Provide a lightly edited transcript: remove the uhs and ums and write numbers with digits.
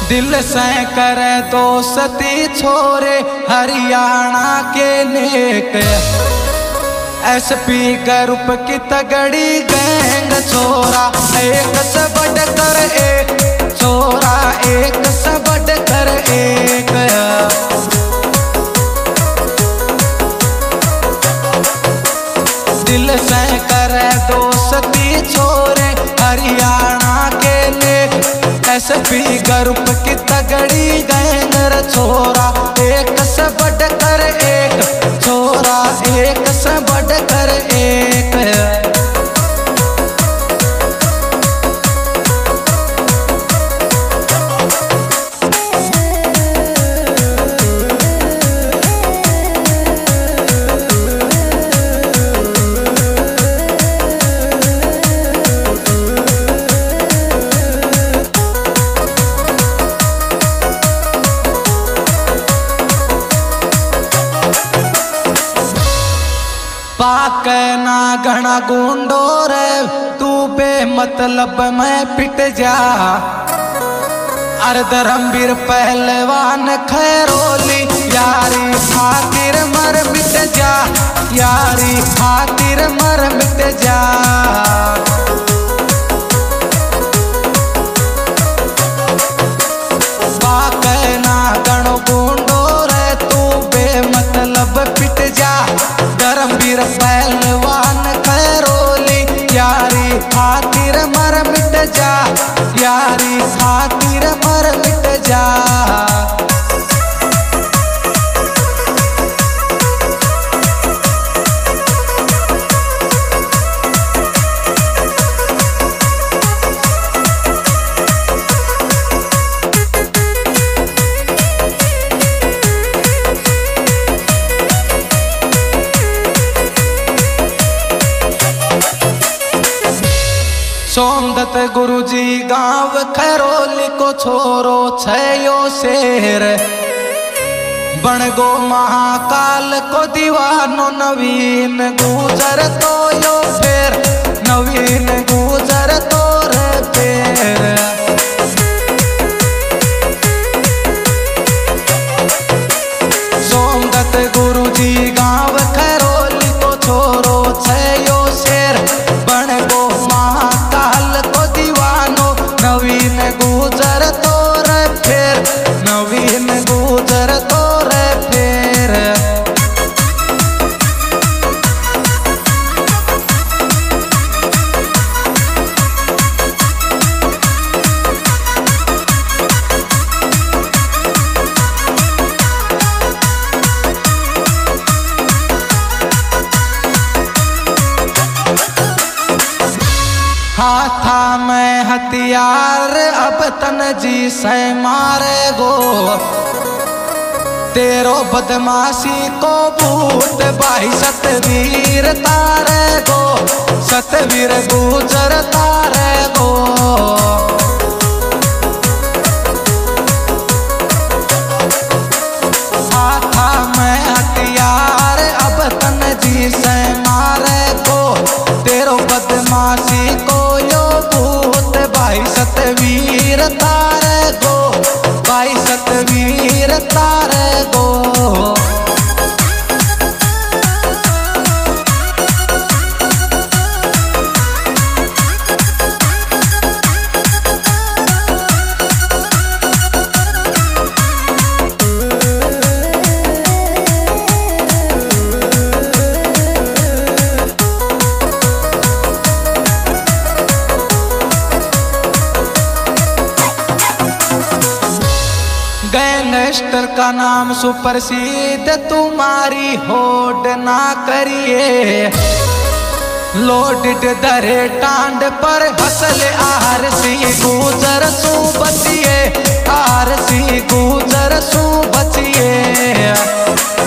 दिल से करे दोस्ती छोरे हरियाणा के नेक एसपी ग्रुप की तगड़ी गैंग छोरा एक से बढ़कर एक छोरा एक से बढ़कर एक दिल से करे दोस्ती छोरे हरियाणा के नेक एसपी ग्रुप की तगड़ी गैंग छोरा एक से बढ़कर एक छोरा एक से बढ़कर एक पाके ना घना गुंडो रे तू बे मतलब मैं पिट जा अरे धर्मवीर पहलवान खैरोली यारी खातिर मर मिट जा यारी खातिर मर मिट जा पाके ना घनो गुंडो रे तू बे मतलब पिट जा धर्मवीर पहलवान खैरोली यारी खातिर मर मिट जा यारी खातिर मर मिट जा सोमदत्त गुरुजी गांव खैरोली को छोरो छयो शेर बणगो महाकाल को दीवानो नवीन गुजर तो यो फेर नवीन गुजर तो रे फेर सोमदत्त गुरुजी गांव खैरोली को छोरो छयो शेर बणगो नवीन गुजर तो रे फेर नवीन गुजर तो रे फेर हाथा में हथियार अब तन जी से मारे गो तेरो बदमाशी को भूत भाई सतवीर तारे गो सतवीर गुजर तारे गो हाथा में हथियार अब तन जी से मारे गो तेरो बदमाशी को भाई सतवीर तारे गो भाई सतवीर तारे गो गैंगस्टर का नाम सुप्रसिद्ध तुम्हारी होड़ ना करिए लोडेड दरे टांड पर हसल आर सी गुजर सू बचिए आर सी गुजर सू बचिए